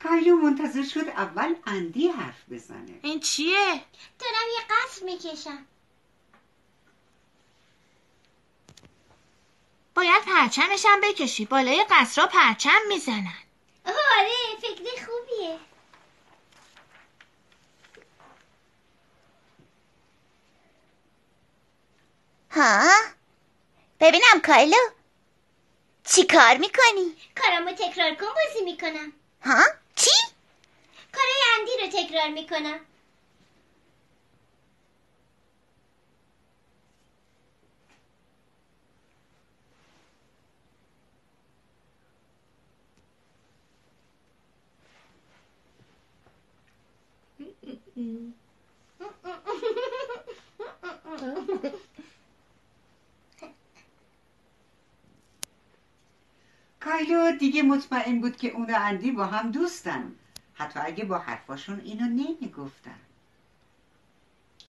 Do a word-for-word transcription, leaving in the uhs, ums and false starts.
کایلو منتظر شد اول اندی حرف بزنه. این چیه؟ دارم یه قصر میکشم. باید پرچمشم بکشی. بالای قصرها پرچم میزنن. آره فکر خوبیه. ها؟ ببینم کایلو چی کار میکنی؟ کارمو تکرار کن بازی میکنم. ها؟ چی؟ کارای اندی رو تکرار میکنم. کایلو دیگه مطمئن بود که اون و اندی با هم دوستن، حتی اگه با حرفاشون اینو نمیگفتن.